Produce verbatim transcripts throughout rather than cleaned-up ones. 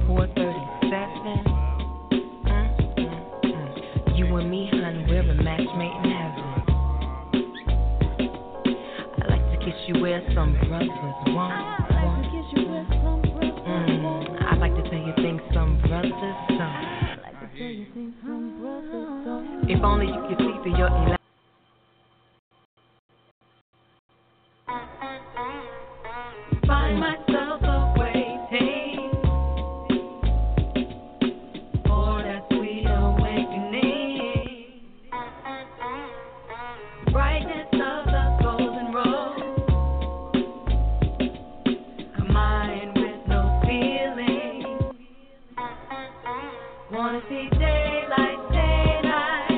four thirty-seven. Mm, mm, mm. You and me, hun, we're a match made in heaven. I like to kiss you where some brothers won't. I like to kiss you where some brothers won't. I like to tell you things some brothers don't. I like to tell you things some brothers don't. If only you could see through your elaborate. Find myself awaiting for that sweet awakening. Brightness of the golden rose. A mind with no feeling. Wanna see daylight, daylight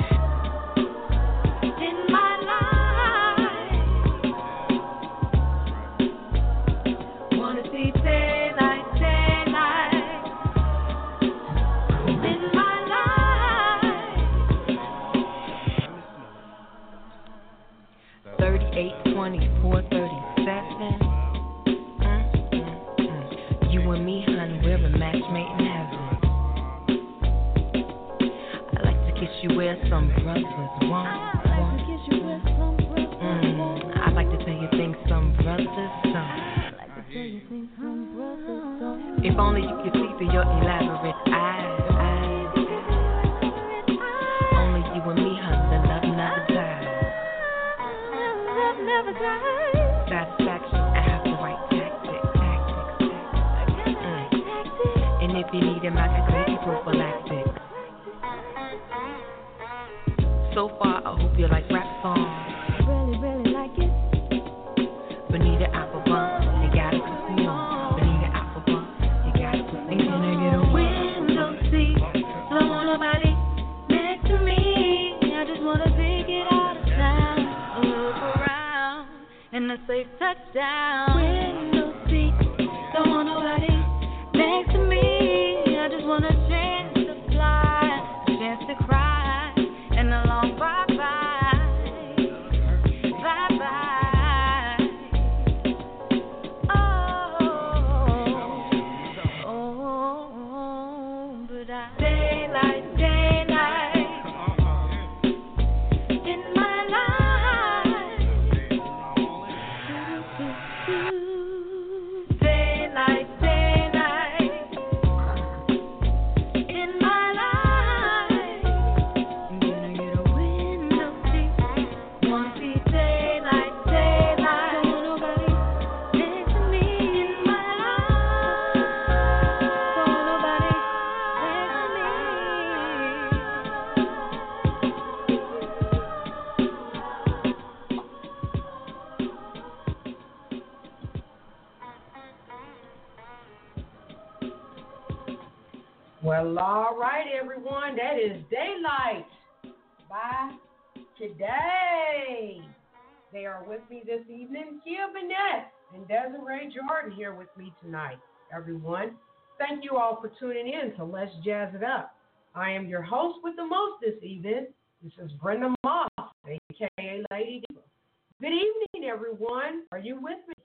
in my life. Wanna see daylight, daylight in my life. thirty-eight, twenty-four, thirty-seven. Mm, mm, mm. You and me, hun, we're a match made in heaven. I like to kiss you where some brothers won't. I like to kiss you where some brothers won't. I like to tell you things some brothers don't. I like to tell you things some brothers don't. If only you could see through your elaborate eyes. Only you and me, hun, the love never dies. Love never dies. Satisfaction, I have the right tactics, tactics, tactics. Mm. And if you need him, I got crazy prophylactics. So far, I hope you like rap songs. Really, really like it. Bonita Applebum, you gotta put me on. Bonita Applebum, you gotta put me on. Can I get a window seat? Don't want nobody next to me. I just wanna pick it out of town. Look around and a safe touchdown. Window seat. Don't want nobody next to me. I just want a chance to fly, a chance to cry, and a long bye-bye, bye-bye. Oh, oh, but I daylight, daylight in my life. Daylight, daylight in my life. I'm gonna get a window seat. Wanna see daylight, daylight. Don't want nobody next to me in my life. Don't want nobody next to Well, all right, everyone. That is Daylight by Today. They are with me this evening. Kia Burnett and Desiree Jordan here with me tonight, everyone. Thank you all for tuning in to Let's Jazz It Up. I am your host with the most this evening. This is Brenda Moss, a k a. Lady Diva. Good evening, everyone. Are you with me?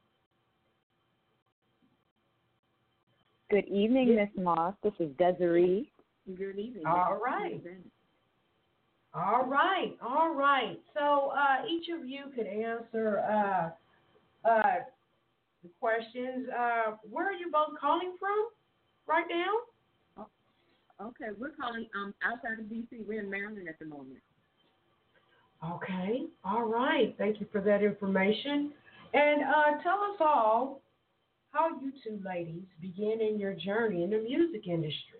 Good evening, Miss Moss. This is Desiree. Good evening. All right. All right. All right. So uh, each of you could answer uh, uh, the questions. Uh, where are you both calling from right now? Okay, we're calling um outside of D C. We're in Maryland at the moment. Okay. All right. Thank you for that information. And uh, tell us all how you two ladies began in your journey in the music industry.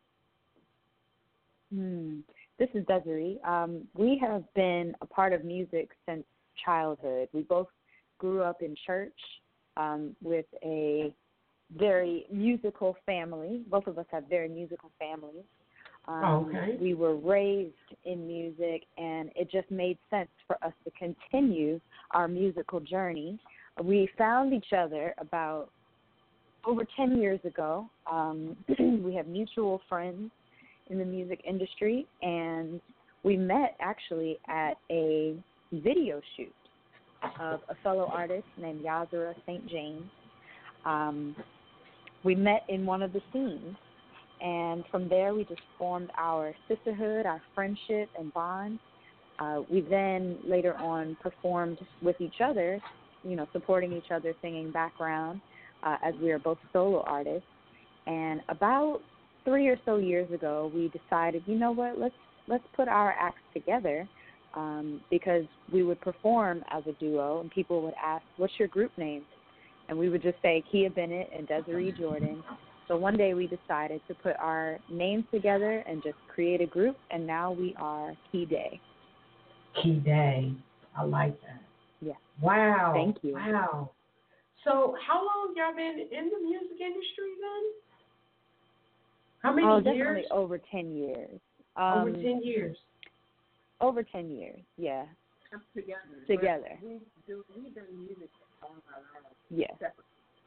Hmm. This is Desiree. Um, we have been a part of music since childhood. We both grew up in church um, with a very musical family. Both of us have very musical families. Um, okay. We were raised in music, and it just made sense for us to continue our musical journey. We found each other about over ten years ago. Um, we have mutual friends in the music industry, and we met actually at a video shoot of a fellow artist named Yazara Saint James. Um, we met in one of the scenes, and from there we just formed our sisterhood, our friendship and bond. Uh, we then later on performed with each other, you know, supporting each other, singing background, uh, as we are both solo artists. And about three or so years ago, we decided, you know what, let's let's put our acts together, um, because we would perform as a duo, and people would ask, "What's your group name?" And we would just say Kia Bennett and Desiree Jordan. So one day we decided to put our names together and just create a group, and now we are Key Day. Key Day. I like that. Yeah. Wow. Thank you. Wow. So how long y'all been in the music industry then? How many oh, years? Definitely over ten years. Um, over ten years. Over ten years, yeah. Together. Together. We do, we've done music all our lives. Yeah. Separate.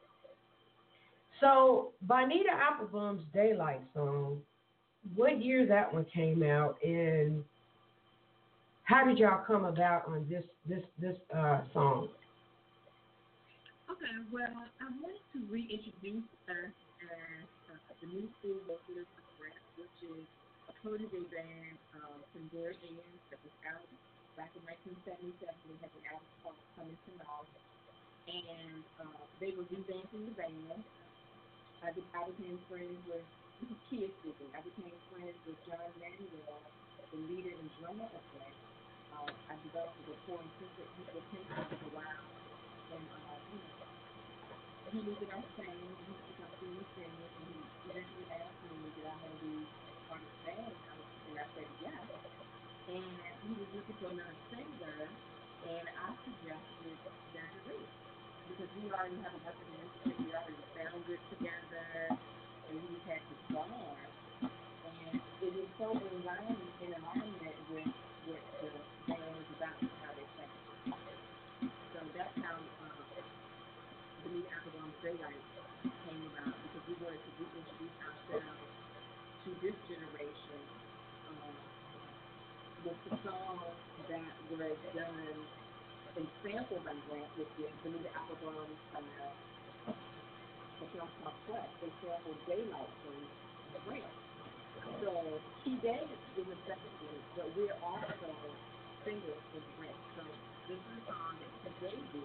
So, Bonita Applebum's Daylight song, what year that one came out, and how did y'all come about on this this this uh, song? Okay, well, I wanted to reintroduce us as uh, the new school vocalist of Rap, which is a protege band um, from their ends that was out back in nineteen seventy-seven. They had an album called Coming to Knowledge, and uh, they were revamping the band. I, be, I became friends with, this is Kia speaking, I became friends with John Manuel, the leader and drummer of that. Uh, I developed a rapport and friendship with him for a while, and uh, you know, he knew that I sang, and he was a singing singer, and he eventually asked me did I want to be part of the band, and I, was, and I said yes. And he was looking for another singer, and I suggested Desiree, because we already have a record instrument, we already sound good together, and we had this bond, and it was so in line in alignment with what the band was about and how they sang. So that's how um, the new Applebum's Daylight came about, because we wanted to reintroduce ourselves to this generation um, with the songs that were done and sampled by Grant, which is the new Applebum's uh, a song called Quest. They sampled Daylight from Grant. So Key Day is a second group, but we're also singers with Grant. So this is a song that Key Day did.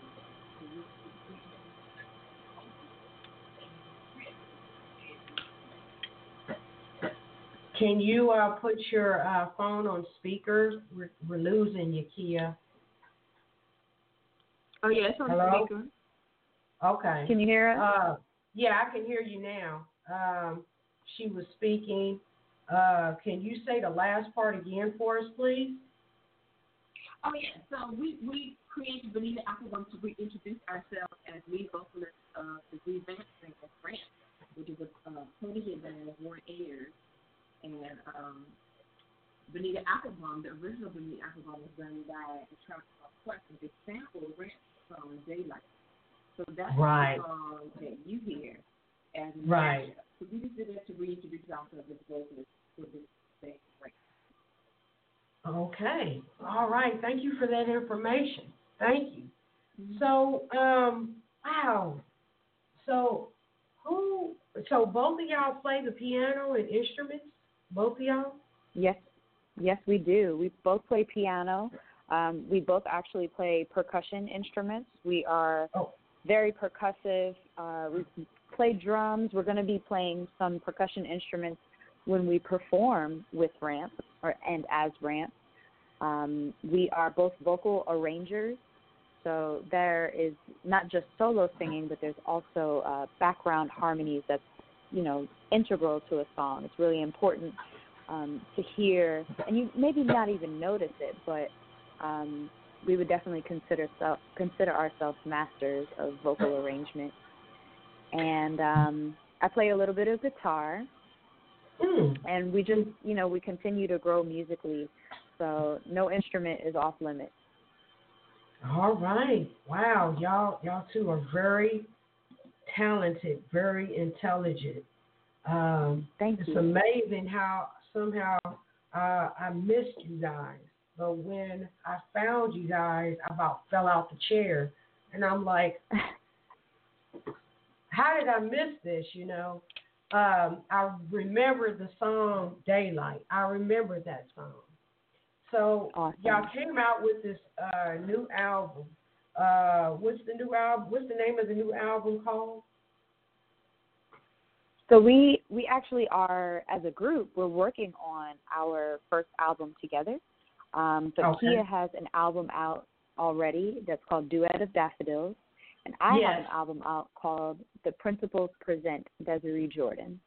Can you uh, put your uh, phone on speaker? We're, we're losing you, Kia. Oh, yeah, it's on Hello? the speaker. Okay. Can you hear us? Uh, yeah, I can hear you now. Um, she was speaking. Uh, can you say the last part again for us, please? Oh, yeah. So we, we created Bonita Applebum to reintroduce ourselves as lead vocalists of the revamped band Grant, which is a uh, protege band of Warren Ayers. And um, Bonita Applebum, the original Bonita Applebum, was done by a track called Quest, and they sampled Grant's song Daylight. So that's right. the song that you hear as a right. mashup. So we just did that to reintroduce ourselves as vocalists for this band Grant. Okay. All right. Thank you for that information. Thank you. Mm-hmm. So, um, wow. So, who? So both of y'all play the piano and instruments. Both of y'all? Yes, yes, we do. We both play piano. Um, we both actually play percussion instruments. We are oh. very percussive. Uh, we play drums. We're going to be playing some percussion instruments when we perform with Ramp or and as Ramp. Um, we are both vocal arrangers. So there is not just solo singing, but there's also uh, background harmonies that's, you know, integral to a song. It's really important um, to hear, and you maybe not even notice it, but um, we would definitely consider self, consider ourselves masters of vocal arrangement. And um, I play a little bit of guitar, mm. and we just, you know, we continue to grow musically, so no instrument is off limits. All right. Wow. Y'all, y'all two are very talented, very intelligent. Um, Thank it's you. It's amazing how somehow uh, I missed you guys. But when I found you guys, I about fell out the chair. And I'm like, how did I miss this? You know, um, I remember the song Daylight. I remember that song. So awesome. Y'all came out with this uh, new album. Uh, what's the new album? What's the name of the new album called? So we we actually are, as a group, we're working on our first album together. Um, but okay. Kia has an album out already that's called Duet of Daffodils, and I yes. have an album out called The Principals Present Desiree Jordan.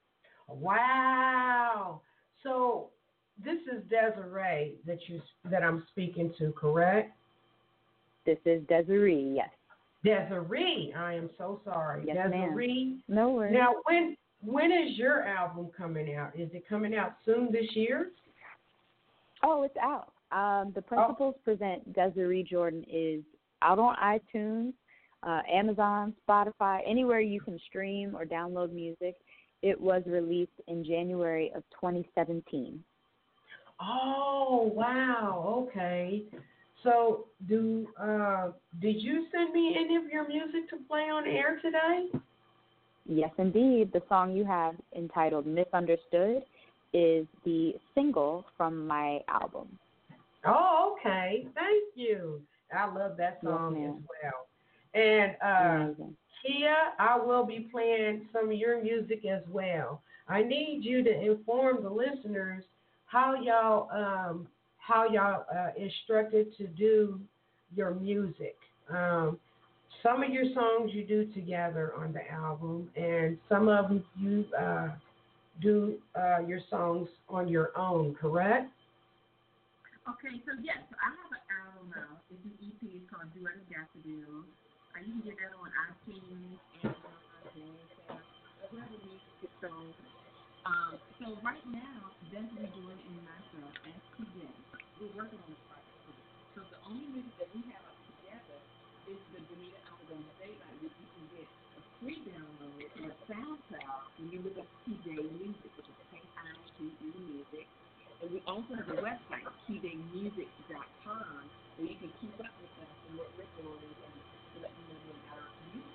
Wow! So this is Desiree that you that I'm speaking to, correct? This is Desiree, yes. Desiree, I am so sorry. Yes, Desiree. ma'am. No worries. Now, when when is your album coming out? Is it coming out soon this year? Oh, it's out. Um, the Principals oh. Present Desiree Jordan is out on iTunes, uh, Amazon, Spotify, anywhere you can stream or download music. It was released in January of twenty seventeen. Oh, wow. Okay. So, do uh, did you send me any of your music to play on air today? Yes, indeed. The song you have entitled Misunderstood is the single from my album. Oh, okay. Thank you. I love that song yes, as well. And uh, Kia, I will be playing some of your music as well. I need you to inform the listeners how y'all um, how y'all uh, instructed to do your music. Um, some of your songs you do together on the album, and some of them you uh, do uh, your songs on your own, correct? Okay, so yes, so I have an album now. It's an E P. It's called Duet of Daffodils. Uh, you can get that on iTunes, Amazon, Bandcamp, whatever music is sold. Um, so right now, Desiree Jordan and myself, as T J, we're working on this project. So the only music that we have together is the Bonita album Daylight, which you can get a free download on SoundCloud when you look up T J Music, which is K I T E Music. And we also have a website, T J music dot com, where you can keep up with us and what we're doing and let you know about our music.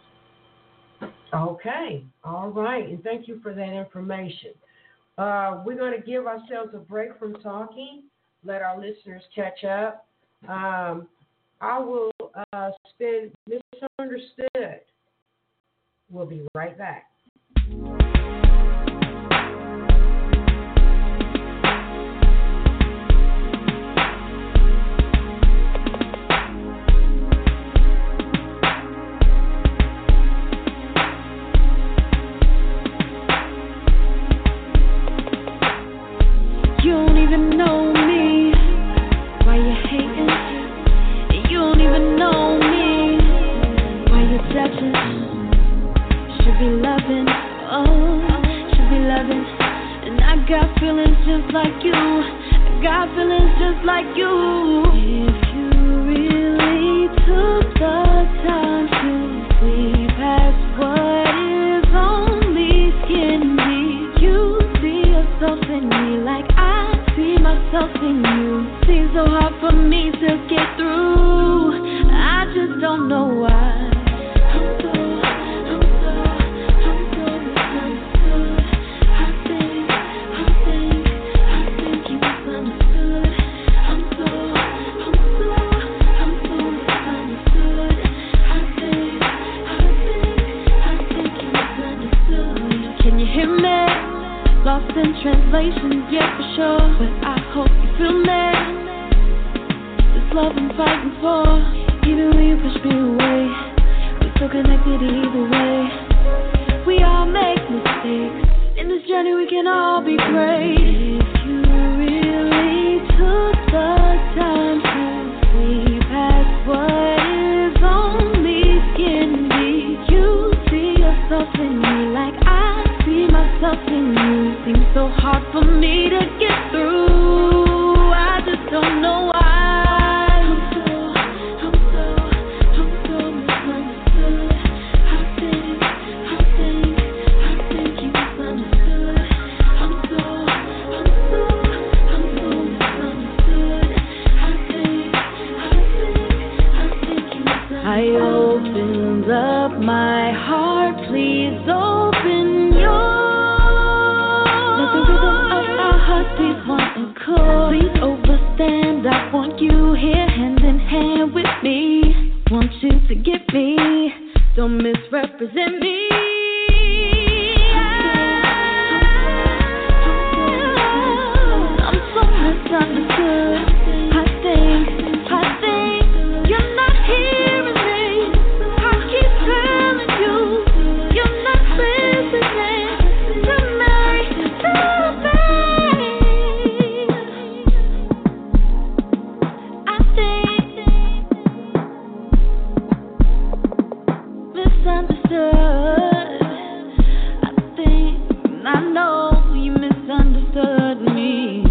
Okay, all right, and thank you for that information. Uh, we're going to give ourselves a break from talking, let our listeners catch up. Um, I will uh, spin Misunderstood. We'll be right back. I opened up my heart Please overstand, I want you here hand in hand with me. Want you to get me, don't misrepresent me. I'm so misunderstood. I think, I think you're not hearing me. I keep telling you, you're not listening to me, to me. I think misunderstood. I think I know you misunderstood me.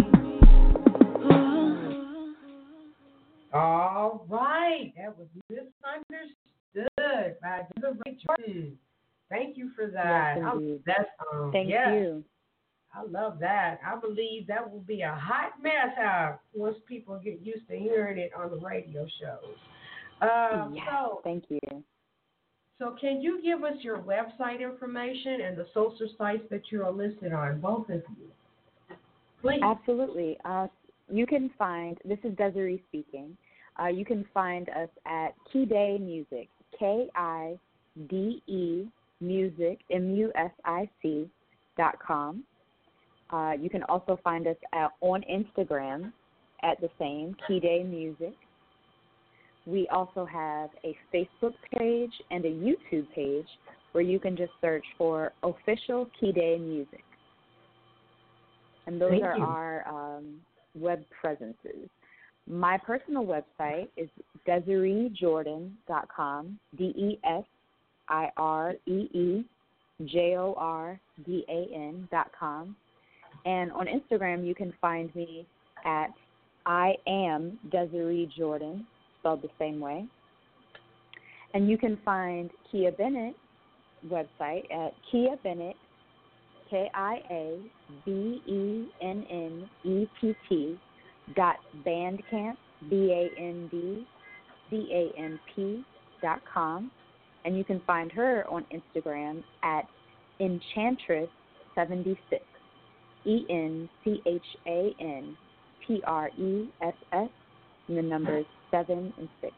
All right, that was Misunderstood by Desiree Jordan. Thank you for that. Yes, I, indeed. that's um, Thank yes, you. I love that. I believe that will be a hot mess out once people get used to hearing it on the radio shows. Um, Yes, so, thank you. so can you give us your website information and the social sites that you are listed on, both of you? Please. Absolutely. Uh, you can find, this is Desiree speaking, uh, you can find us at Kide Music, K I D E Music, M U S I C dot com. Uh, you can also find us at, on Instagram at the same, Kide Music. We also have a Facebook page and a YouTube page where you can just search for Official Kide Music. And those Thank are you. our um, web presences. My personal website is desiree jordan dot com, D E S I R E E J O R D A N dot com. And on Instagram, you can find me at I am Desiree Jordan, spelled the same way. And you can find Kia Bennett website at Kia Bennett, K I A B E N N E T T dot bandcamp, B A N D C A M P dot com. And you can find her on Instagram at Enchantress seventy-six, E N C H A N T R E S S, and the numbers seven and six.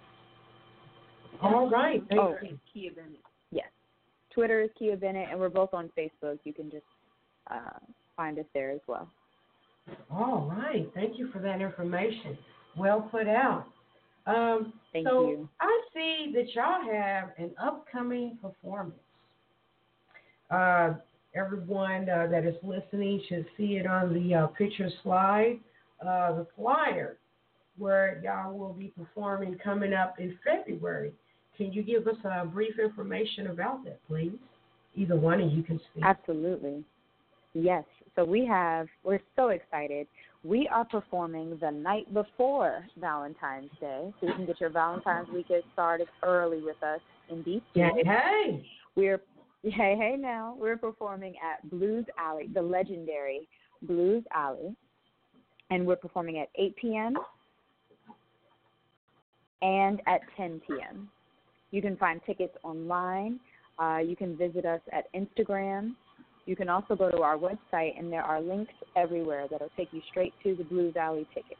All right. Thank Oh. you. Kia Bennett. Yes. Twitter is Kia Bennett, and we're both on Facebook. You can just uh, find us there as well. All right. Thank you for that information. Well put out. Um, Thank so you. I see that y'all have an upcoming performance. Uh, everyone uh, that is listening should see it on the uh, picture slide, uh, the flyer, where y'all will be performing coming up in February. Can you give us a brief information about that, please? Either one of you can speak. Absolutely. Yes. So we have, we're so excited. We are performing the night before Valentine's Day, so you can get your Valentine's weekend started early with us in D C. Hey, hey. We're, hey, hey now, we're performing at Blues Alley, the legendary Blues Alley, and we're performing at eight p.m. and at ten p.m. You can find tickets online. Uh, you can visit us at Instagram. You can also go to our website, and there are links everywhere that will take you straight to the Blues Alley ticket.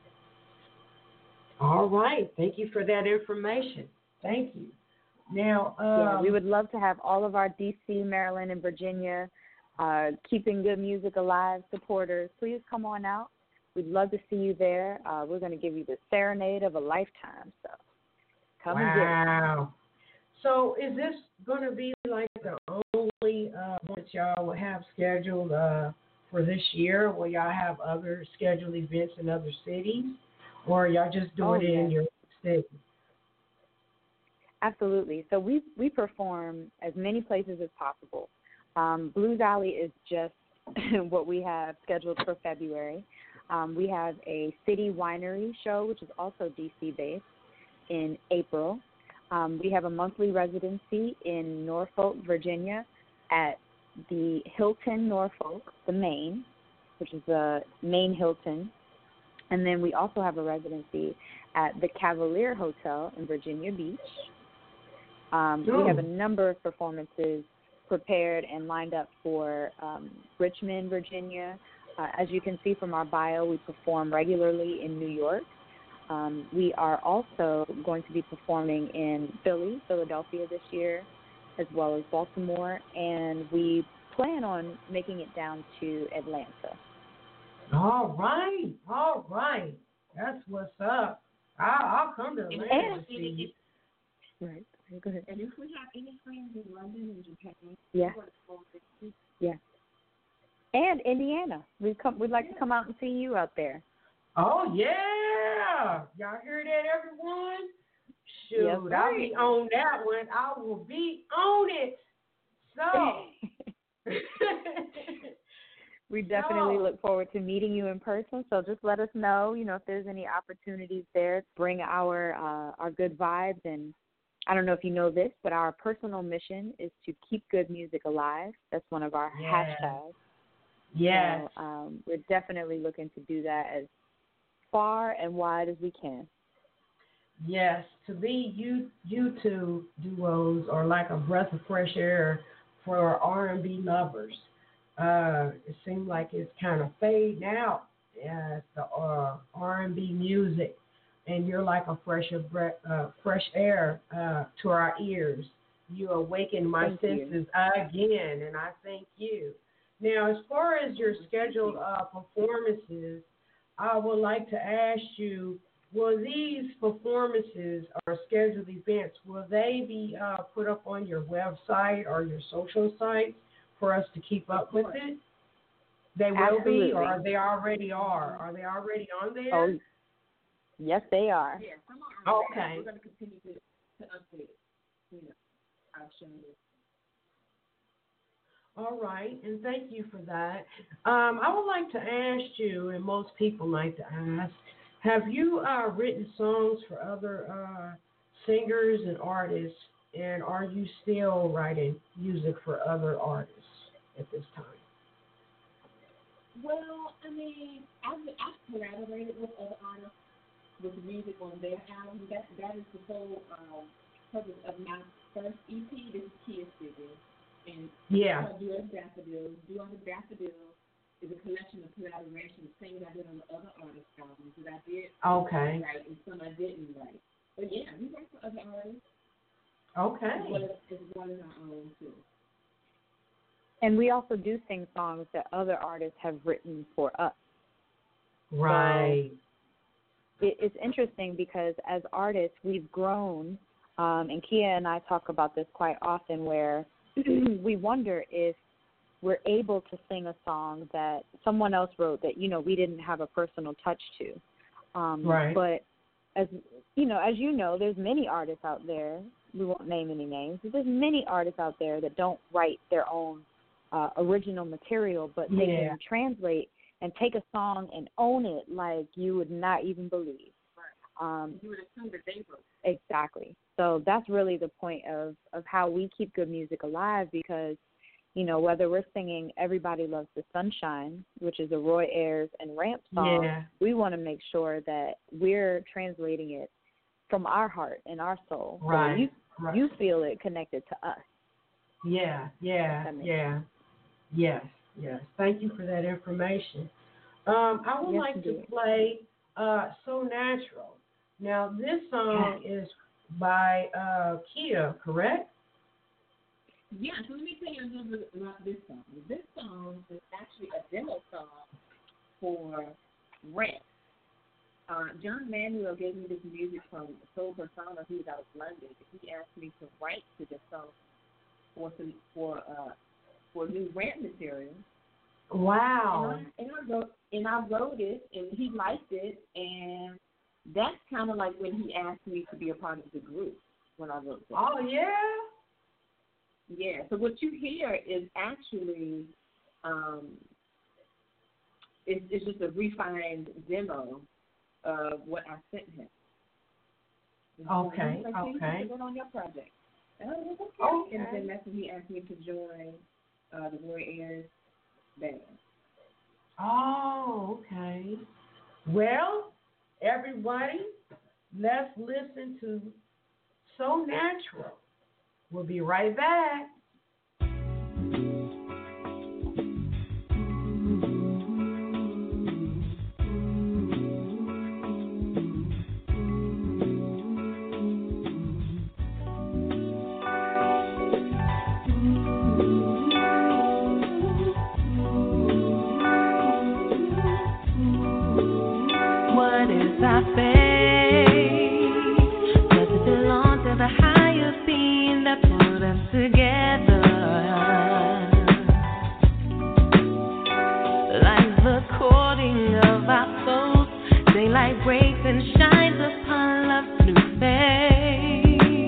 All right. Thank you for that information. Thank you. Now, um, yeah, we would love to have all of our D C, Maryland, and Virginia uh, Keeping Good Music Alive supporters. Please come on out. We'd love to see you there. Uh, we're going to give you the serenade of a lifetime. So come and get it. wow. So is this going to be like the only uh, one that y'all will have scheduled uh, for this year? Will y'all have other scheduled events in other cities? Or are y'all just doing Oh, it in yes. your city? Absolutely. So we we perform as many places as possible. Um, Blues Alley is just what we have scheduled for February. Um, we have a city winery show, which is also D C-based, in April. Um, we have a monthly residency in Norfolk, Virginia, at the Hilton Norfolk, the Main, which is the Main Hilton. And then we also have a residency at the Cavalier Hotel in Virginia Beach. Um, Oh. We have a number of performances prepared and lined up for um, Richmond, Virginia, Uh, as you can see from our bio, we perform regularly in New York. Um, we are also going to be performing in Philly, Philadelphia this year, as well as Baltimore, and we plan on making it down to Atlanta. All right, all right. That's what's up. I'll, I'll come to Atlanta And, to see you. Right. Go ahead. And if we have any friends in London and Japan, yeah, we want to go visit. yeah, and Indiana. We come. We'd like to come out and see you out there. Oh yeah, y'all hear that, everyone? Shoot, Yes, I'll right. be on that one. I will be on it. So. We definitely So. look forward to meeting you in person. So just let us know, you know, if there's any opportunities there. Bring our uh, our good vibes. And I don't know if you know this, but our personal mission is to keep good music alive. That's one of our Yes. hashtags. Yes. So um, we're definitely looking to do that as far and wide as we can. Yes. To be you, you two duos are like a breath of fresh air for R and B lovers. Uh, it seems like it's kind of fading out. Yeah, the uh, R and B music, and you're like a fresh breath, uh, fresh air uh, to our ears. You awaken my Thank you. senses again, and I thank you. Now, as far as your scheduled uh, performances, I would like to ask you: will these performances or scheduled events will they be uh, put up on your website or your social sites for us to keep up with it? They will Absolutely. be, or they already are. Are they already on there? Oh, yes, they are. Yeah, some are on Okay. there. We're going to continue to, to update, you know, our shows. All right, and thank you for that. Um, I would like to ask you, and most people like to ask, have you uh, written songs for other uh, singers and artists, and are you still writing music for other artists at this time? Well, I mean, I've, I've collaborated with other artists with music on their album. That that is the whole um, purpose of my first E P. This is Kia speaking, and Yeah. it's called Do As Daffodils. Do As Daffodils is a collection of collaborations, things I did on the other artists' albums that I did Okay. write and some I didn't write. But yeah, we write for other artists Okay. as well as, as well as our own too. And we also do sing songs that other artists have written for us. Right. It, it's interesting because as artists, we've grown, um, and Kia and I talk about this quite often, where we wonder if we're able to sing a song that someone else wrote that, you know, we didn't have a personal touch to. Um, Right. But as you know, as you know, there's many artists out there. We won't name any names, but there's many artists out there that don't write their own uh, original material, but they Yeah. can translate and take a song and own it like you would not even believe. Um, You would assume that they wrote. exactly. So that's really the point of, of how we keep good music alive, because, you know, whether we're singing Everybody Loves the Sunshine, which is a Roy Ayers and Ramp song, Yeah. we want to make sure that we're translating it from our heart and our soul. Right. So you, Right. you feel it connected to us. Yeah, yeah, That makes yeah. Yes, yes. Thank you for that information. Um, I would Yes, like to indeed. play uh, So Natural. Now, this song is by uh, Kia, correct? Yeah, so let me tell you a little bit about this song. This song is actually a demo song for Ramp. Uh, John Manuel gave me this music from Soul Persona, who's out of London. He asked me to write to this song for some, for uh for new Ramp material. Wow. And I, and I wrote and I wrote it, and he liked it, and that's kind of like when he asked me to be a part of the group when I wrote that. Oh, yeah? Yeah, so what you hear is actually, um, it's, it's just a refined demo of what I sent him. And so Okay, he's like, "Hey, you okay. should go on your project." And I was like, okay. Okay. And then that's when he asked me to join uh, the Roy Ayers band. Oh, okay. Well, everybody, let's listen to So Natural. We'll be right back. our faith. Does it belong to the higher being that put us together? Like the courting of our souls, daylight breaks and shines upon love's new face.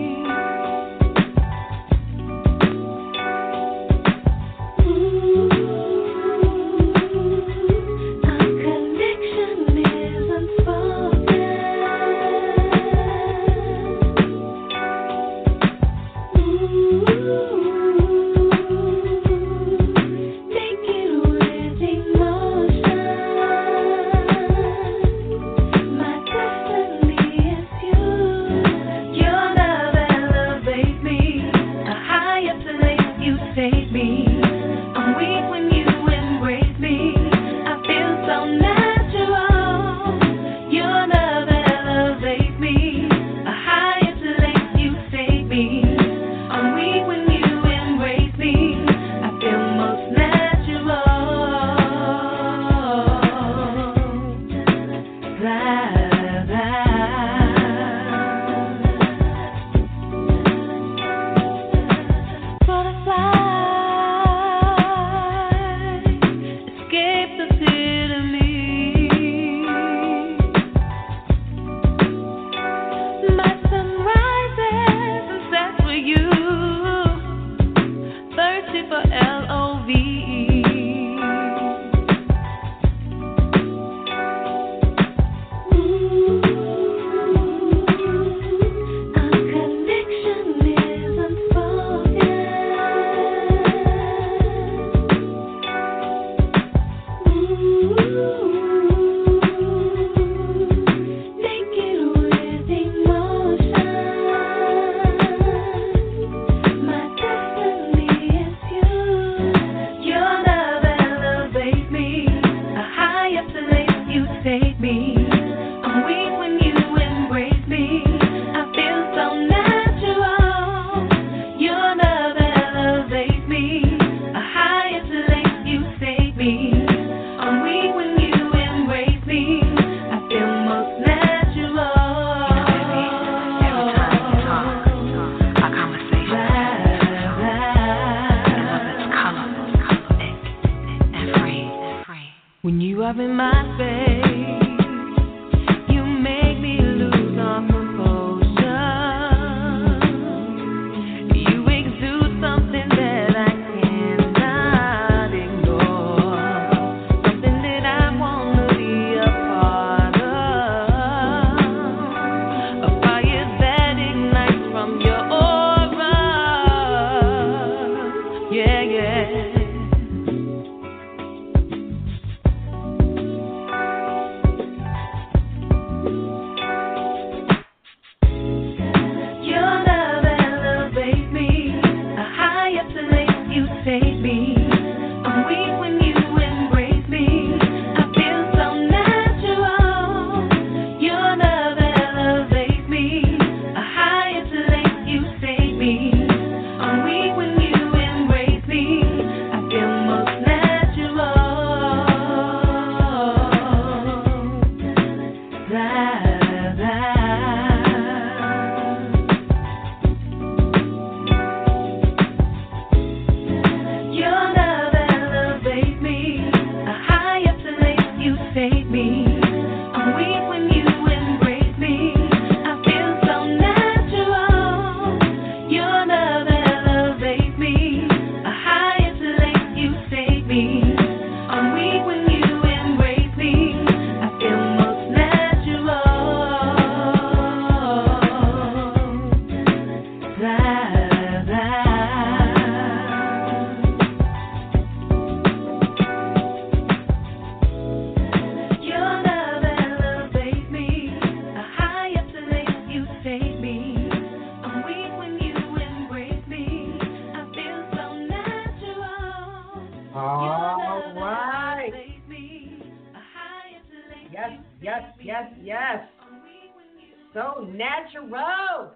So natural.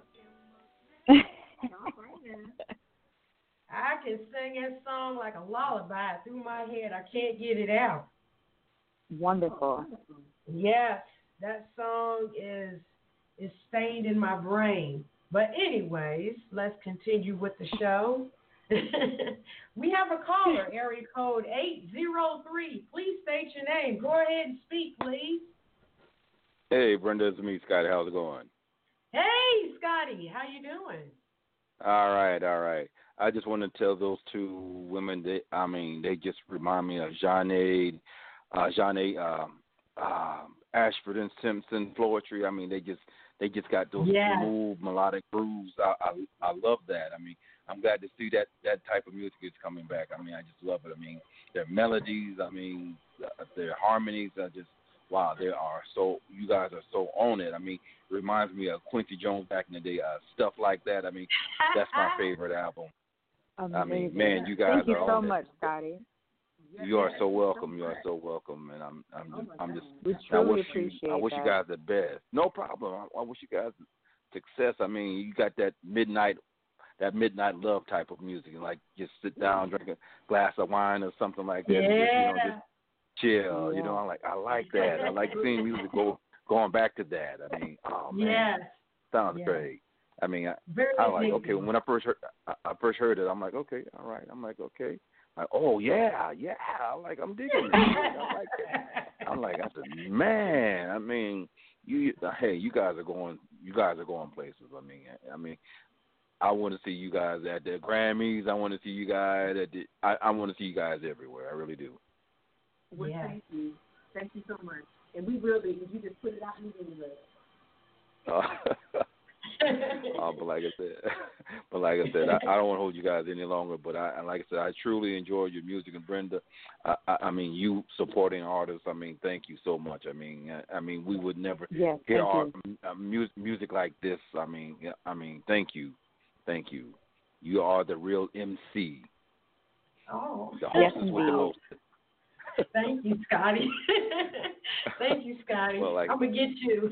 I can sing that song like a lullaby through my head. I can't get it out. Wonderful. Yes, that song is is stained in my brain. But anyways, let's continue with the show. We have a caller, area code eight zero three. Please state your name. Go ahead and speak, please. Hey, Brenda, it's me, Scotty. How's it going? Hey, Scotty. How you doing? All right, all right. I just want to tell those two women, they, I mean, they just remind me of Janae, uh, Janae um, um, Ashford and Simpson Floetry. I mean, they just they just got those Yes. smooth melodic grooves. I, I I love that. I mean, I'm glad to see that that type of music is coming back. I mean, I just love it. I mean, their melodies, I mean, uh, their harmonies are just wow. They are so. You guys are so on it. I mean, it reminds me of Quincy Jones back in the day. Uh, stuff like that. I mean, that's my favorite album. Amazing. I mean, man, you guys Thank you are so on it. much, Scotty. You are so welcome. You are so welcome, and I'm I'm just I'm just We I truly wish you appreciate I wish that. you guys the best. No problem. I, I wish you guys success. I mean, you got that midnight that midnight love type of music, like just sit down, drink a glass of wine or something like that, Yeah. and just, you know, just chill. You Yeah. know, I like I like that. I like seeing music go going back to that. I mean, oh man, Yes. sounds Yes. great. I mean, I, Very I like addictive. okay. When I first heard, I, I first heard it, I'm like, okay, all right. I'm like, okay, like, oh yeah, yeah. I'm like, I'm digging it. I like that. I'm like, I said, man. I mean, you, hey, you guys are going, you guys are going places. I mean, I, I mean, I want to see you guys at the Grammys. I want to see you guys at the. I, I want to see you guys everywhere. I really do. Well, Yeah. thank you. Thank you so much. And we will be, if you just put it out in the universe. Uh, uh, but like I said, but like I said, I, I don't want to hold you guys any longer. But I, like I said, I truly enjoy your music, and Brenda, I, I, I mean, you supporting artists. I mean, thank you so much. I mean, I, I mean, we would never Yes, hear thank art, you. uh, music, music like this. I mean, yeah, I mean, thank you, thank you. You are the real M C. Oh. The Yes, hostess with the indeed. most. Thank you, Scotty. Thank you, Scotty. Well, like- I'm gonna get you.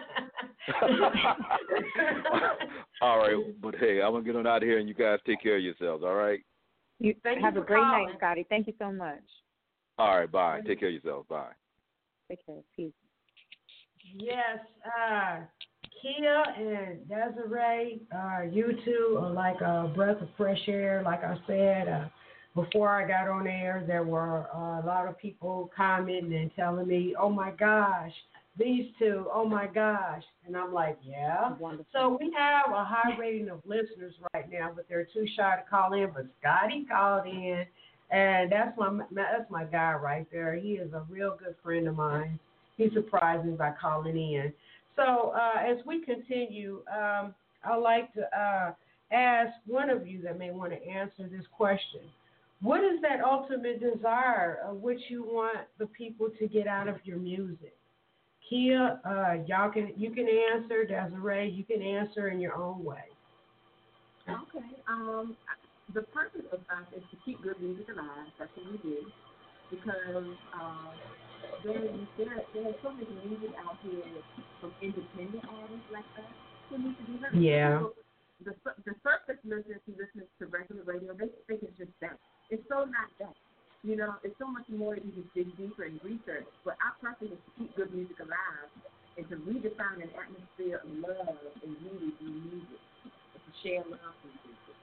All right, but hey, I'm gonna get on out of here, and you guys take care of yourselves. All right. You Thank you have for a great calling. night, Scotty. Thank you so much. All right. Bye. Take care of yourselves. Bye. Take care. Peace. Yes, uh, Kia and Desiree, uh, you two are like a breath of fresh air. Like I said, uh, before I got on air, there were uh, a lot of people commenting and telling me, oh my gosh, these two, oh my gosh. And I'm like, yeah. Wonderful. So we have a high rating of listeners right now, but they're too shy to call in. But Scotty called in, and that's my that's my guy right there. He is a real good friend of mine. He surprised me by calling in. So uh, as we continue, um, I'd like to uh, ask one of you that may want to answer this question. What is that ultimate desire of which you want the people to get out of your music? Kia, uh, y'all can you can answer. Desiree, you can answer in your own way. Okay. Um, the purpose of us is to keep good music alive. That's what we do. Because um, there, there, there's so much music out here from independent artists like us who need to be heard. Yeah. The, the surface listeners who listen to regular radio, they think it's just that. It's so not that. You know, it's so much more that you can dig deeper and research. But our purpose is to keep good music alive and to redefine an atmosphere of love and beauty through music. And to share love with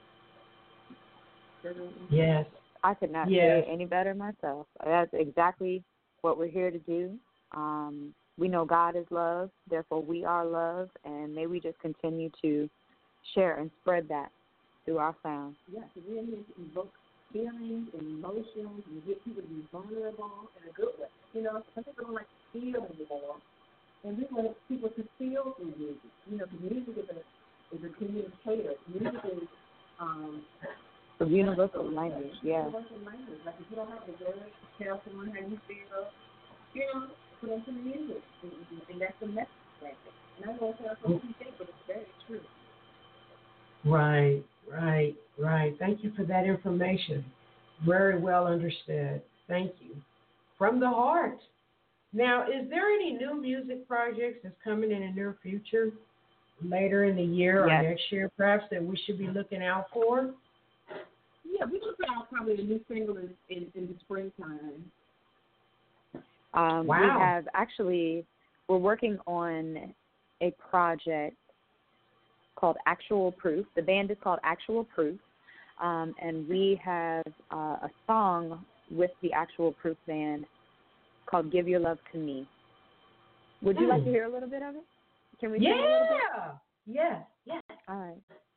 people. Yes. I could not Yes. say it any better myself. That's exactly what we're here to do. Um, we know God is love, therefore we are love, and may we just continue to share and spread that through our sound. Yes, we're here to evoke feelings and emotions and get people to be vulnerable in a good way. You know, some people don't like to feel anymore, and we want people to feel through music. You know, because music is a, is a communicator. Music is um, The universal language, yeah. universal language. Like if you don't have the words to tell someone how you feel, you know, put on some music, and, and that's the message right there. And I know it sounds so cliche, but it's very true. Right, right, right. Thank you for that information. Very well understood. Thank you. From the heart. Now, is there any new music projects that's coming in the near future, later in the year Yes. or next year, perhaps, that we should be looking out for? Yeah, we can put out probably a new single in, in, in the springtime. Um, Wow. We have actually we're working on a project called Actual Proof. The band is called Actual Proof, um, and we have uh, a song with the Actual Proof band called Give Your Love to Me. Would you mm. like to hear a little bit of it? Can we yeah. sing a little bit? Yeah, yeah. All right.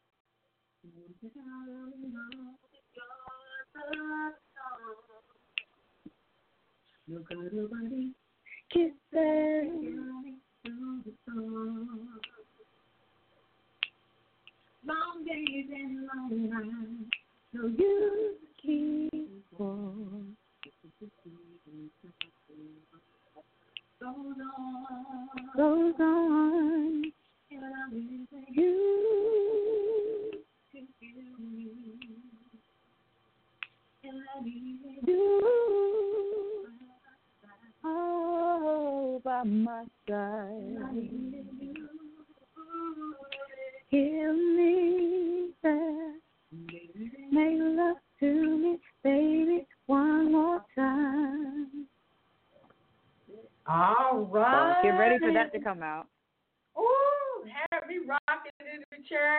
Kisses. Long days and long nights, no you keep on. Goes on, goes on, and I will you to you, and I need you all by my side. Hear me there, make love to me, baby, one more time. All right. So get ready for that to come out. Ooh, have me rocking in the chair.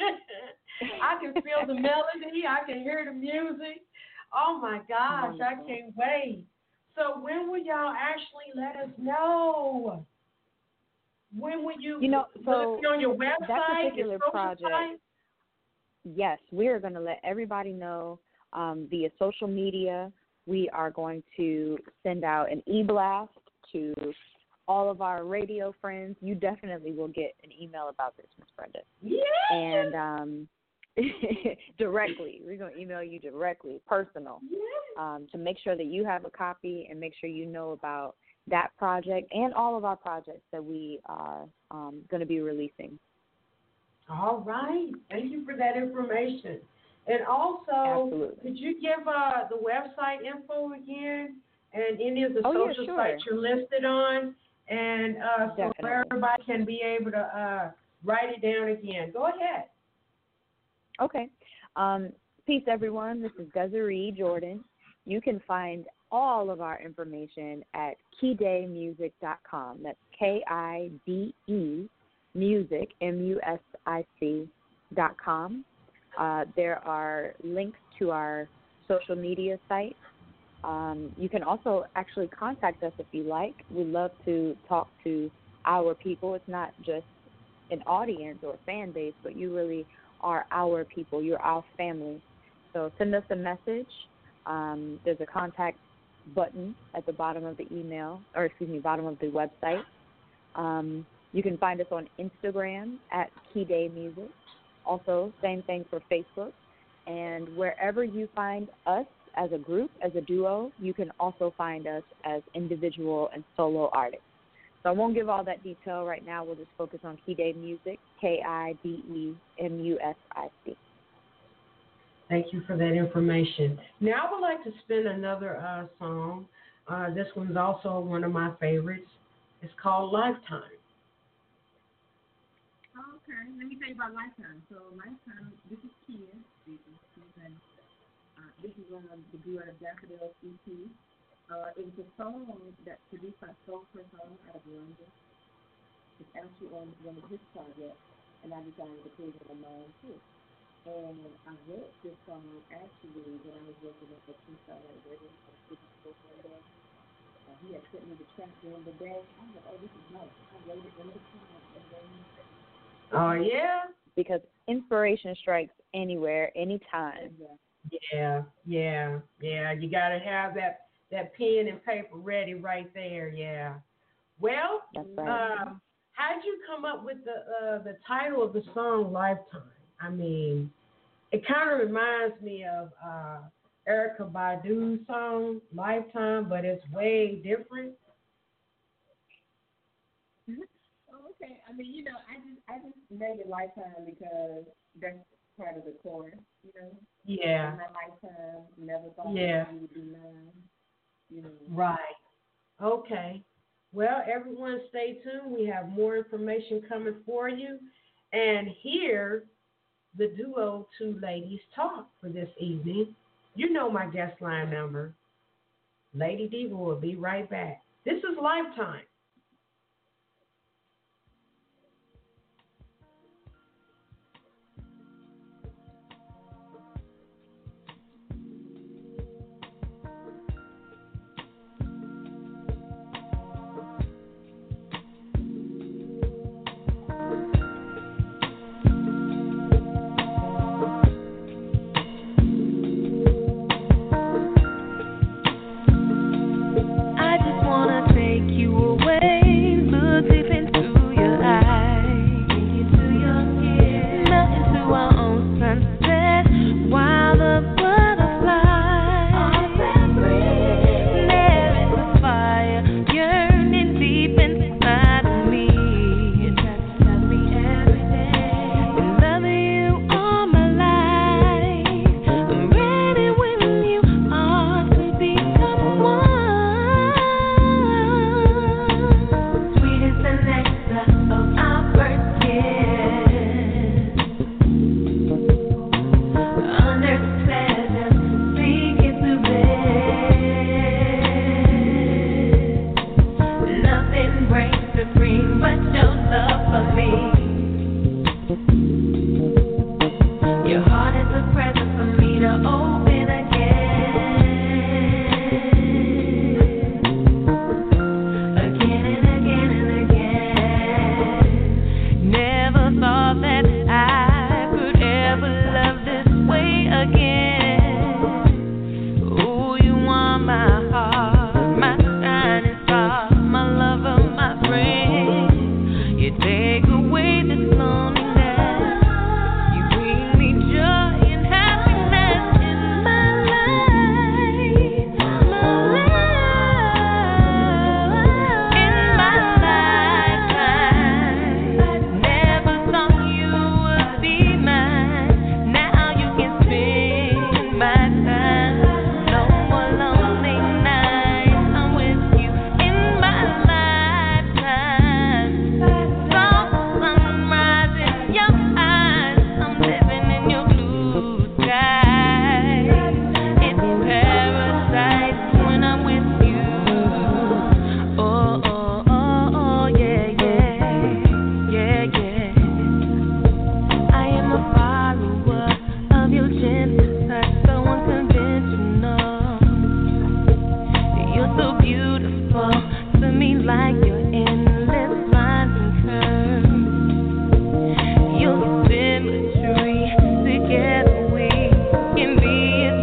I can feel the melody. I can hear the music. Oh, my gosh, I can't wait. So when will y'all actually let us know? When will you, you know, so will it be on your website? That particular project, site? Yes, we are going to let everybody know um, via social media. We are going to send out an e-blast to all of our radio friends. You definitely will get an email about this, Miss Brenda. Yeah. And um, directly, we're going to email you directly, personal, yeah. um, to make sure that you have a copy and make sure you know about that project and all of our projects that we are um, going to be releasing. All right. Thank you for that information. And also, Absolutely. could you give uh, the website info again and any of the oh, social yeah, sure. sites you're listed on? And uh, so Definitely. everybody can be able to uh, write it down again. Go ahead. Okay. Um, peace, everyone. This is Desiree Jordan. You can find all of our information at kide music dot com. That's K I D E music, M U S I C dot com. Uh, there are links to our social media sites. Um, you can also actually contact us if you like. We love to talk to our people. It's not just an audience or a fan base, but you really are our people. You're our family. So send us a message. Um, there's a contact button at the bottom of the email, or excuse me, bottom of the website. Um, you can find us on Instagram at Kide Music. Also, same thing for Facebook. And wherever you find us as a group, as a duo, you can also find us as individual and solo artists. So I won't give all that detail right now. We'll just focus on Kide Music, K I D E M U S I C. Thank you for that information. Now I would like to spin another uh, song. Uh, this one's also one of my favorites. It's called Lifetime. Okay, let me tell you about Lifetime. So Lifetime, this is Kia. Uh, this is one of the duo of Daffodil E P. Uh, it was a song that's produced by Soul Person out of London. It's actually on one of his projects, and I decided to put it on mine too. And I wrote this song actually when I was working at the Tucson Radio at City School one day. Uh, he had sent me the track during the day. I was like, oh, this is nice. I wrote it in the time. And then, oh, yeah? Because inspiration strikes anywhere, anytime. Yeah, yeah, yeah. You got to have that, that pen and paper ready right there, yeah. Well, That's right. uh, how did you come up with the uh, the title of the song Lifetime? I mean, it kind of reminds me of uh, Erykah Badu's song Lifetime, but it's way different. Oh, okay. I mean, you know, I just I just made it Lifetime because that's part of the chorus, you know. Yeah. In my lifetime, never thought yeah. you would be mine. You know. Right. Okay. Well, everyone stay tuned. We have more information coming for you. And here, the duo Two Ladies Talk for this evening. You know my guest line number. Lady Diva will be right back. This is Lifetime. I'm with you. Oh, oh, oh, oh, yeah, yeah, yeah, yeah. I am a follower of your gentle touch, so unconventional. You're so beautiful to me, like your endless lines and curves. Your symmetry, together we can be as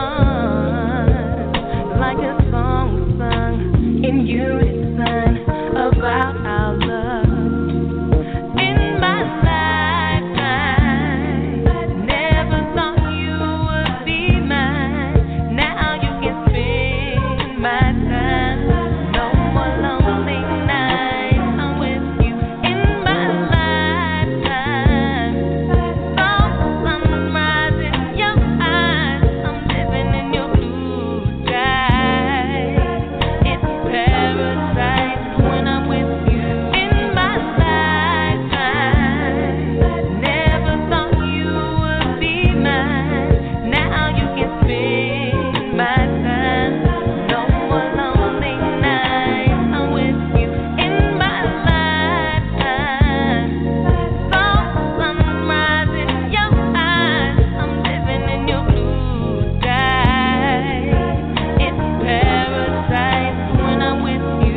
one, like a song sung in unison about our love. In my lifetime, never thought you would be mine. Now you can spend my time. No more lonely nights. I'm with you in my lifetime. Saw the sunrise in your eyes. I'm living in your blue sky. It's paradise when I'm with you in my lifetime. Never thought you would be mine. Now you can spend my time. No more lonely nights. I'm with you in my lifetime. Saw the sunrise in your eyes. I'm living in your blue sky. It's paradise when I'm with you.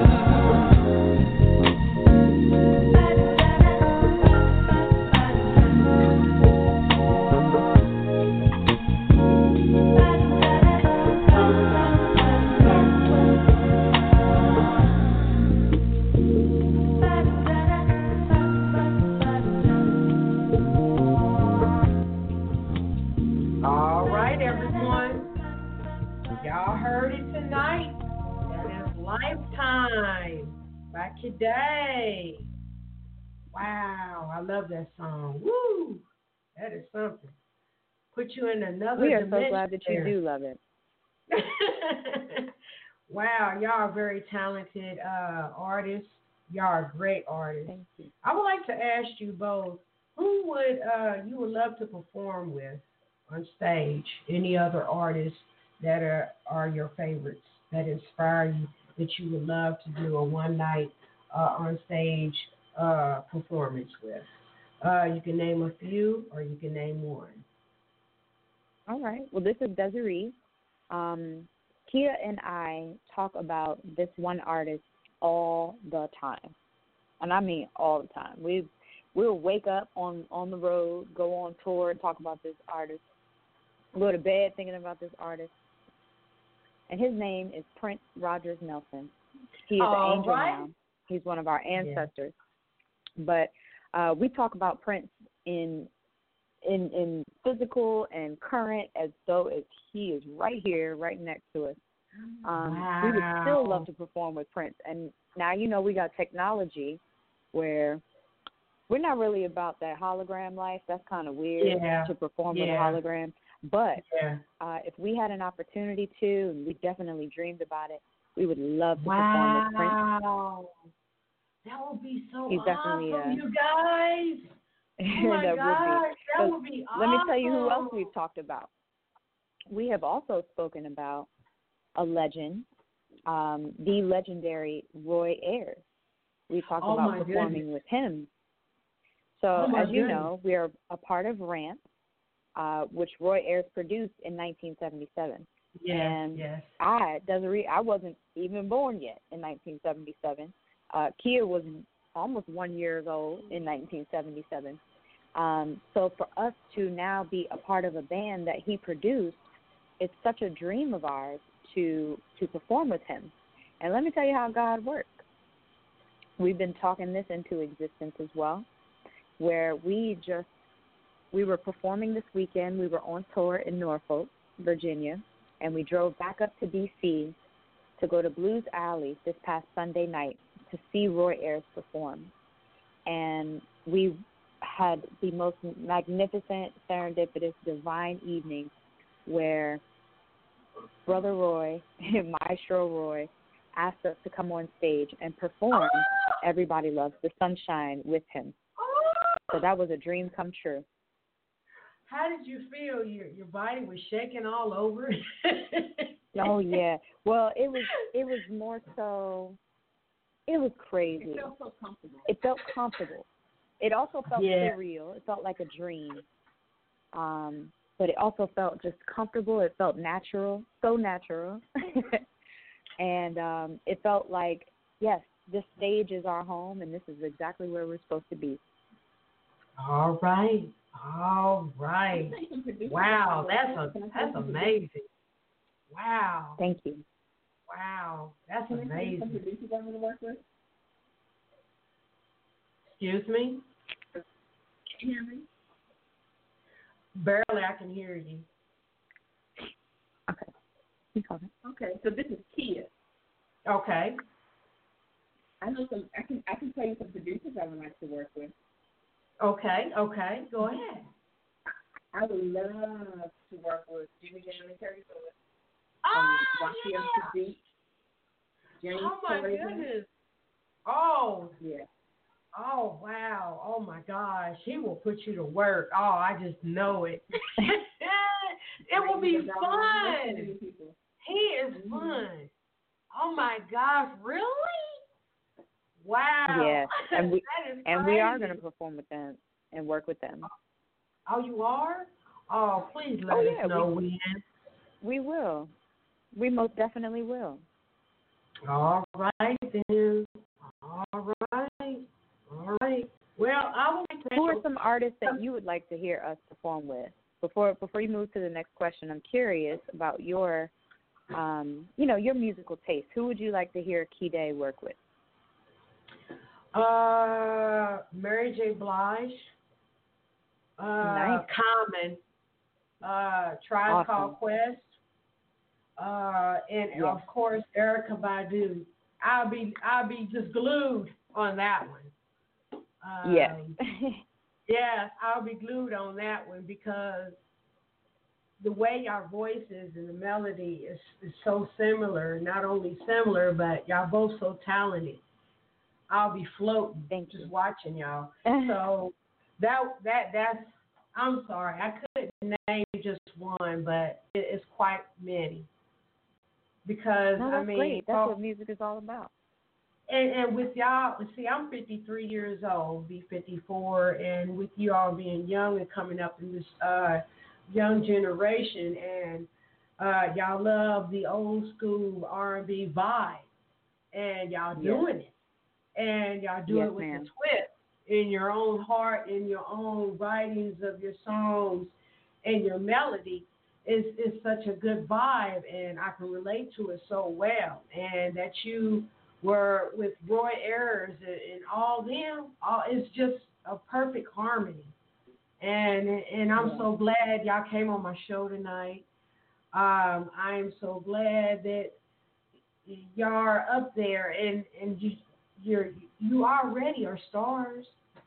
All right, everyone. Y'all heard it tonight. That is Lifetime by Today. Wow, I love that song. Woo! That is something. Put you in another We are so dimension glad that you there. do love it. Wow, y'all are very talented uh, artists. Y'all are great artists. Thank you. I would like to ask you both, who would uh, you would love to perform with on stage? Any other artists that are, are your favorites, that inspire you, that you would love to do a one-night uh, on-stage uh, performance with? Uh, you can name a few, or you can name one. All right. Well, this is Desiree. Um, Kia and I talk about this one artist all the time, and I mean all the time. We we'll wake up on, on the road, go on tour, and talk about this artist. Go to bed thinking about this artist, and his name is Prince Rogers Nelson. He is All an angel right. now. He's one of our ancestors. Yeah. But uh, we talk about Prince in in in physical and current as though as he is right here, right next to us. Um, wow. We would still love to perform with Prince. And now, you know, we got technology where we're not really about that hologram life. That's kind of weird yeah. to perform yeah. with a hologram. But yeah. uh, if we had an opportunity to, and we definitely dreamed about it, we would love to wow. perform with Prince. Wow. That would be so He's awesome, definitely, uh, you guys. Oh my that gosh, would be. that But would be awesome. let me tell you who else we've talked about. We have also spoken about a legend, um, the legendary Roy Ayers. We talked Oh about my performing goodness. with him. So, Oh my as you goodness. know, we are a part of Ramp, uh, which Roy Ayers produced in nineteen seventy-seven. Yes, and yes. I, Desiree, I wasn't even born yet in nineteen seventy-seven. Uh, Kia was almost one year old in nineteen seventy-seven. Um, so for us to now be a part of a band that he produced, it's such a dream of ours to to perform with him. And let me tell you how God works. We've been talking this into existence as well, where we just, we were performing this weekend. We were on tour in Norfolk, Virginia, and we drove back up to D C to go to Blues Alley this past Sunday night to see Roy Ayers perform. And we had the most magnificent, serendipitous, divine evening where Brother Roy, Maestro Roy, asked us to come on stage and perform Everybody Loves the Sunshine with him. So that was a dream come true. How did you feel? Your your body was shaking all over. Oh yeah. Well, it was it was more so. It was crazy. It felt so comfortable. It felt comfortable. It also felt Yeah. surreal. It felt like a dream. Um, but it also felt just comfortable. It felt natural, so natural. And um, it felt like, yes, this stage is our home, and this is exactly where we're supposed to be. All right. All right. Wow, that's a that's amazing. Wow. Thank you. Wow. That's Can I tell you some amazing. producers I'm going to work with? Excuse me? Can you hear me? Barely I can hear you. Okay. You call it. Okay, so this is Kia. Okay. I know some. I can I can tell you some producers I would like to work with. Okay. Okay. Go ahead. I would love to work with Jimmy Jam and Terry Lewis. Oh, Um, Rakim yeah. Sadiq, James Oh, my Corden. goodness. Oh, Yeah. oh, wow. Oh, my gosh. He will put you to work. Oh, I just know it. It will be fun. He is Mhm. fun. Oh, my gosh. Really? Wow. Yeah, and we That is and we are crazy. going to perform with them and work with them. Oh, you are? Oh, please let Oh, us yeah, know we- when. We will. We most definitely will. All right, then. All right. All right. Well, I will make Who are some artists that you would like to hear us perform with? Before before you move to the next question, I'm curious about your, um, you know, your musical taste. Who would you like to hear Kide work with? Uh, Mary J. Blige, uh, Nice. Common, uh, Tribe Awesome. Called Quest, uh, and Yes. of course Erica Badu. I'll be I'll be just glued on that one. Um, Yes. yes, I'll be glued on that one because the way our voices and the melody is, is so similar. Not only similar, but y'all both so talented. I'll be floating, Thank just you. watching y'all. So that that that's. I'm sorry, I couldn't name just one, but it, it's quite many. Because No, I that's mean, great. That's oh, what music is all about. and and with y'all, see, I'm fifty-three years old, be fifty-four, and with you all being young and coming up in this uh, young generation, and uh, y'all love the old school R and B vibe, and y'all Yes. doing it. And y'all do Yes, it with ma'am. the twist in your own heart, in your own writings of your songs, and your melody is is such a good vibe, and I can relate to it so well. And that you were with Roy Ayers and, and all them, all it's just a perfect harmony. And and I'm Yeah. so glad y'all came on my show tonight. Um, I am so glad that y'all are up there, and and you you're you already are stars.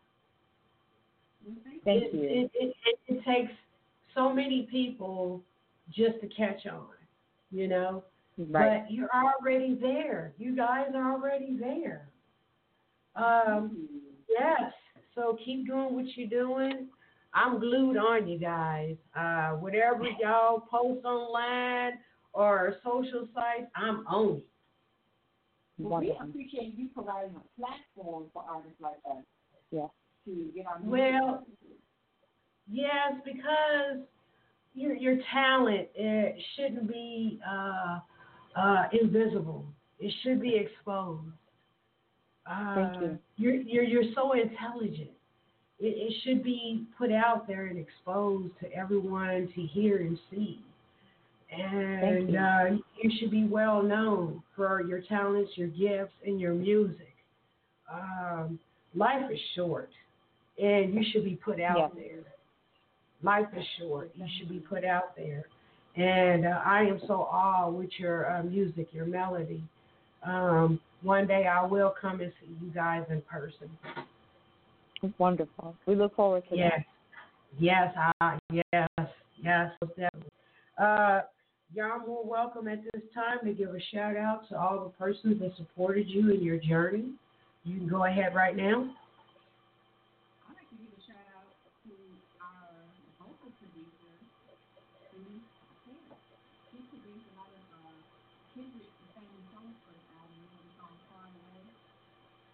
Thank It, you. it, it, it, it takes so many people just to catch on, you know. Right. But you're already there. You guys are already there. Um, yes. So keep doing what you're doing. I'm glued on you guys. Uh, whatever y'all post online or social sites, I'm on it. Well, we Wonderful. appreciate you providing a platform for artists like us Yes. to get our music Well, out. yes, because your your talent it shouldn't be uh, uh, invisible. It should be exposed. Uh, Thank you. You're you're you're so intelligent. It, it should be put out there and exposed to everyone to hear and see. And you. uh, you should be well known for your talents, your gifts, and your music. Um, life is short, and you should be put out Yes. there. Life is short. You should be put out there. And uh, I am so awed with your uh, music, your melody. Um, one day I will come and see you guys in person. It's wonderful. We look forward to Yes, yes, I, yes, yes, definitely. Uh, y'all more welcome at this time to give a shout out to all the persons that supported you in your journey. You can go ahead right now. I'd like to give a shout out to our vocal producer, who, yeah, he produced a lot of uh,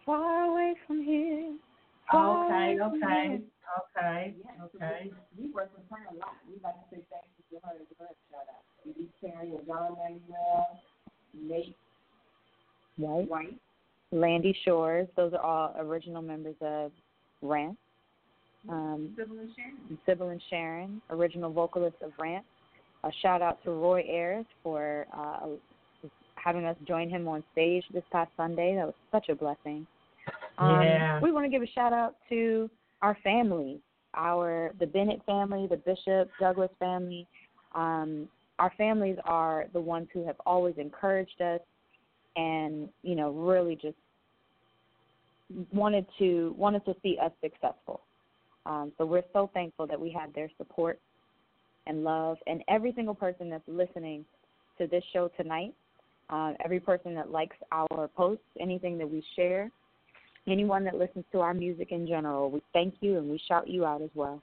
far away from here. Far Okay, away from okay, here. okay, Yeah, so okay. we, we work with her a lot. We like to say thank you to her as well. Shout out. Elise Perry and John Manuel, Nate Right. White. Landy Shores. Those are all original members of Rant. Um, Sybil and Sharon. Sybil and Sharon, original vocalists of Rant. A shout out to Roy Ayers for uh, having us join him on stage this past Sunday. That was such a blessing. Um, Yeah. We want to give a shout out to our family, our the Bennett family, the Bishop Douglas family. Um, our families are the ones who have always encouraged us and, you know, really just wanted to wanted to see us successful. Um, so we're so thankful that we had their support and love, and every single person that's listening to this show tonight, uh, every person that likes our posts, anything that we share, anyone that listens to our music in general, we thank you and we shout you out as well.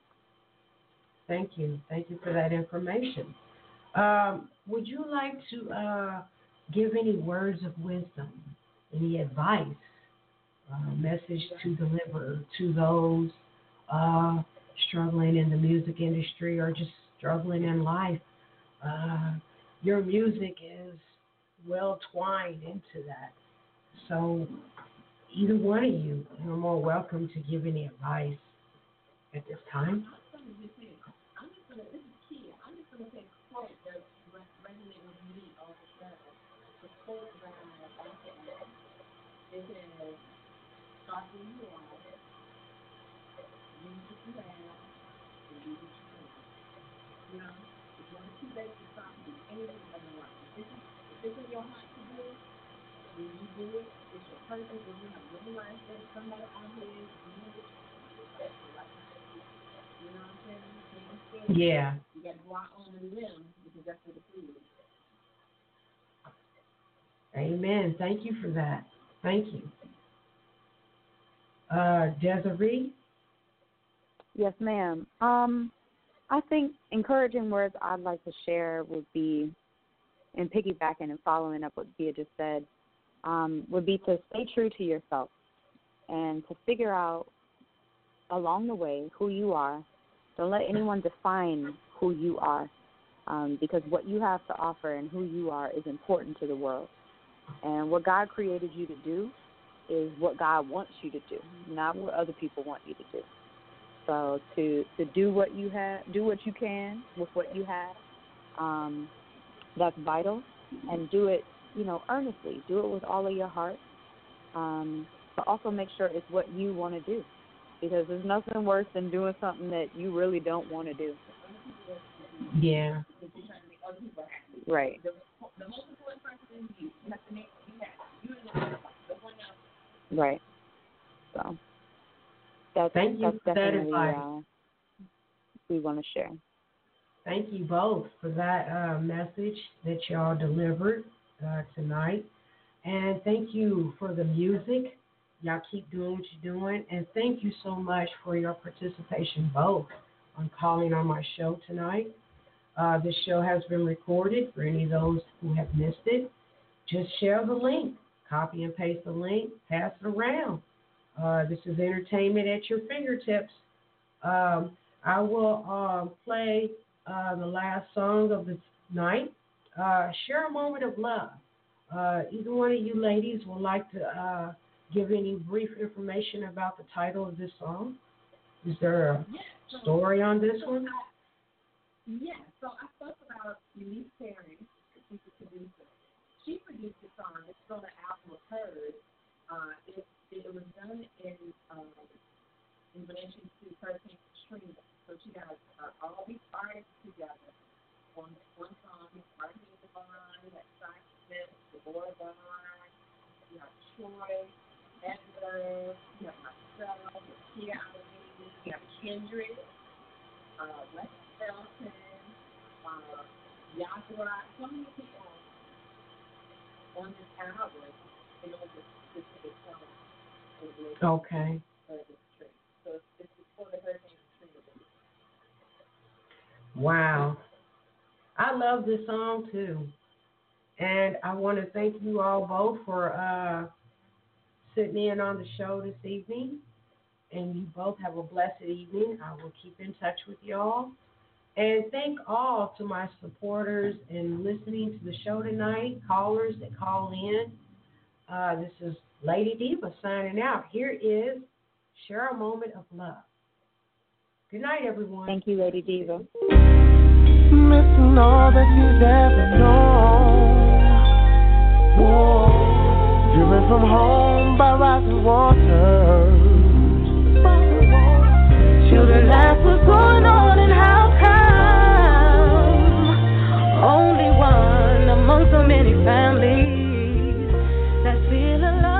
Thank you. Thank you for that information. Um, would you like to uh, give any words of wisdom, any advice, uh, message to deliver to those uh, struggling in the music industry or just struggling in life? Uh, your music is well twined into that. So either one of you, you're more welcome to give any advice at this time. I'm just saying, I'm just gonna, this is key. I'm just gonna say a quote that resonates with me all the time. The quote that I like to add, it says, start where you are, use what you have, and do what you can. You know, if you want to too late to stop, do anything in your life. If this is, if this is your heart to do it, when you do it, it's your purpose, and you have living life that somebody out here is doing it, that's the right time to do it. You know what I'm saying? Yeah. You got to go out on a limb because that's what it is. Amen. Thank you for that. Thank you. Uh, Desiree? Yes, ma'am. Um, I think encouraging words I'd like to share would be, and piggybacking and following up what Bia just said, um, would be to stay true to yourself and to figure out along the way who you are. Don't let anyone define who you are, um, because what you have to offer and who you are is important to the world. And what God created you to do is what God wants you to do, not what other people want you to do. So to to do what you have, do what you can with what you have, um, that's vital, and do it, you know, earnestly. Do it with all of your heart, um, but also make sure it's what you want to do, because there's nothing worse than doing something that you really don't want to do. Yeah. Right. The, the most important person is you. You have to make you happy. You and the one else. Right. So that's Thank you that's for that definitely advice. uh, we want to share. Thank you both for that uh, message that y'all delivered uh, tonight. And thank you for the music. Y'all keep doing what you're doing. And thank you so much for your participation both on calling on my show tonight. Uh, this show has been recorded for any of those who have missed it. Just share the link. Copy and paste the link. Pass it around. Uh, this is entertainment at your fingertips. Um, I will uh, play uh, the last song of the night. Uh, share a moment of love. Uh, either one of you ladies would like to uh, give any brief information about the title of this song? Is there a Yeah, so, story on this so one? I, yeah, so I spoke about Elise Perry, she's the producer. She produced the song. It's on an album of hers. Uh, it, it was done in um, in relation to Hurricane Katrina. So she got uh, all these artists together on one song. Martin Devon, you got Simon Smith, Deborah Vaughn, you got Troy, Edgar, you have myself, Kia Alameda, you have Kendrick, uh, Wes Felton, uh, Yahweh, so many people on this album in order to put a song in the Okay. So it's, it's before the Hurricane Katrina. Wow. I love this song too. And I want to thank you all both for uh, sitting in on the show this evening. And you both have a blessed evening. I will keep in touch with y'all. And thank all to my supporters and listening to the show tonight, callers that call in. Uh, this is Lady Diva signing out. Here is Share a Moment of Love. Good night, everyone. Thank you, Lady Diva. Missing all that you've ever known. Whoa. Driven from home by rising waters. Children ask what's going on and how come. Only one among so many families that feel alone.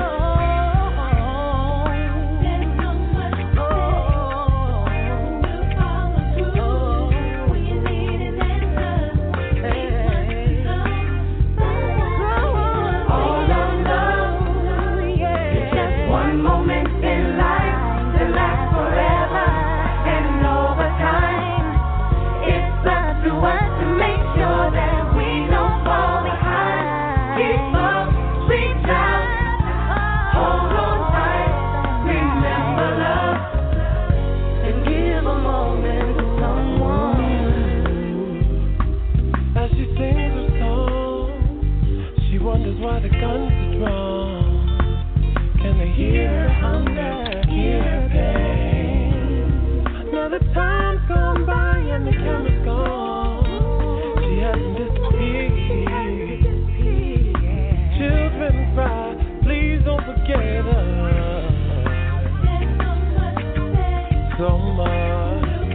Why the guns are drawn? Can they hear her hunger, hear her pain? Now the time's gone by and the camera's gone. She hasn't disappeared. Children cry, please don't forget her. So much.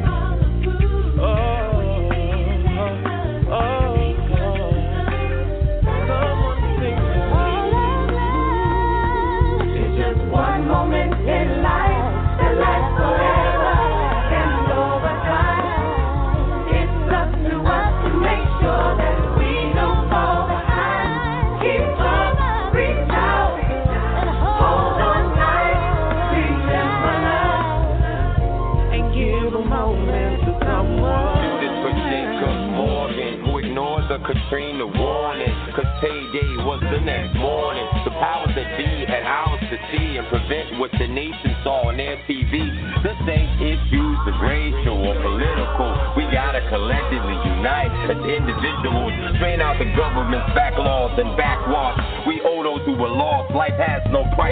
Katrina warning, cause payday was the next morning. The powers that be had hours to see and prevent what the nation saw on their T V. The same issues, the racial or political, we gotta collectively unite as individuals. Strain out the government's backlogs and backwash. We owe those who were lost. Life has no price.